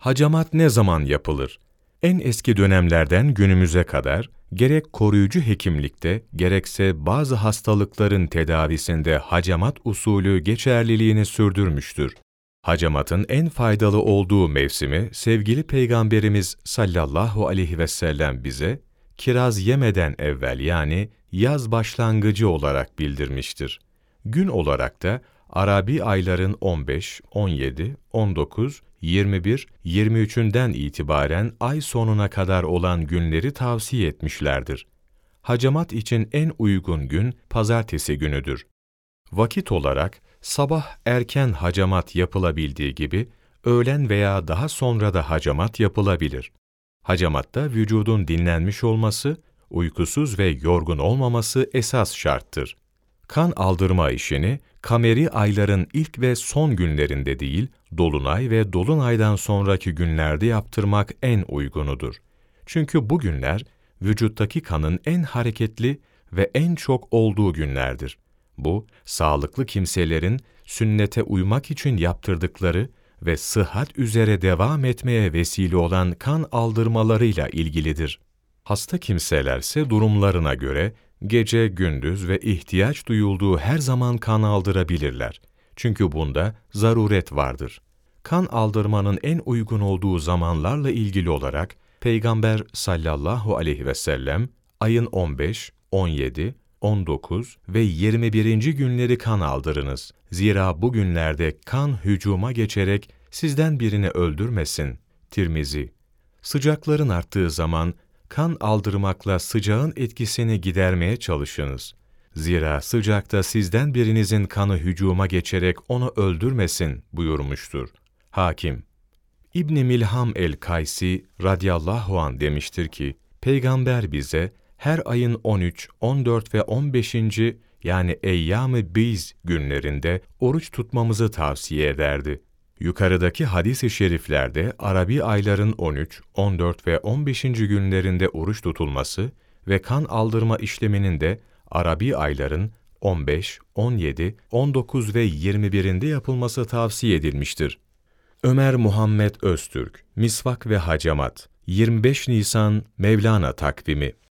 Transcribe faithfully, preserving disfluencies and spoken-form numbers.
Hacamat ne zaman yapılır? En eski dönemlerden günümüze kadar gerek koruyucu hekimlikte gerekse bazı hastalıkların tedavisinde hacamat usulü geçerliliğini sürdürmüştür. Hacamatın en faydalı olduğu mevsimi sevgili Peygamberimiz sallallahu aleyhi ve sellem bize kiraz yemeden evvel yani yaz başlangıcı olarak bildirmiştir. Gün olarak da Arabi ayların on beş, on yedi, on dokuz, yirmi bir, yirmi üçünden itibaren ay sonuna kadar olan günleri tavsiye etmişlerdir. Hacamat için en uygun gün pazartesi günüdür. Vakit olarak sabah erken hacamat yapılabildiği gibi öğlen veya daha sonra da hacamat yapılabilir. Hacamatta vücudun dinlenmiş olması, uykusuz ve yorgun olmaması esas şarttır. Kan aldırma işini kameri ayların ilk ve son günlerinde değil, dolunay ve dolunaydan sonraki günlerde yaptırmak en uygunudur. Çünkü bu günler vücuttaki kanın en hareketli ve en çok olduğu günlerdir. Bu, sağlıklı kimselerin sünnete uymak için yaptırdıkları ve sıhhat üzere devam etmeye vesile olan kan aldırmalarıyla ilgilidir. Hasta kimselerse durumlarına göre gece, gündüz ve ihtiyaç duyulduğu her zaman kan aldırabilirler. Çünkü bunda zaruret vardır. Kan aldırmanın en uygun olduğu zamanlarla ilgili olarak Peygamber sallallahu aleyhi ve sellem ayın on beş, on yedi, on dokuz ve yirmi birinci günleri kan aldırınız. Zira bu günlerde kan hücuma geçerek sizden birini öldürmesin. Tirmizi. Sıcakların arttığı zaman kan aldırmakla sıcağın etkisini gidermeye çalışınız. Zira sıcakta sizden birinizin kanı hücuma geçerek onu öldürmesin buyurmuştur. Hakim. İbn Milham el-Kaysi radıyallahu anh demiştir ki, Peygamber bize her ayın on üç, on dört ve on beşinci yani Eyyam-ı Biz günlerinde oruç tutmamızı tavsiye ederdi. Yukarıdaki hadis-i şeriflerde Arabi ayların on üç, on dört ve on beşinci günlerinde oruç tutulması ve kan aldırma işleminin de Arabi ayların on beş, on yedi, on dokuz ve yirmi birinde yapılması tavsiye edilmiştir. Ömer Muhammed Öztürk, Misvak ve Hacamat, yirmi beş Nisan Mevlana takvimi.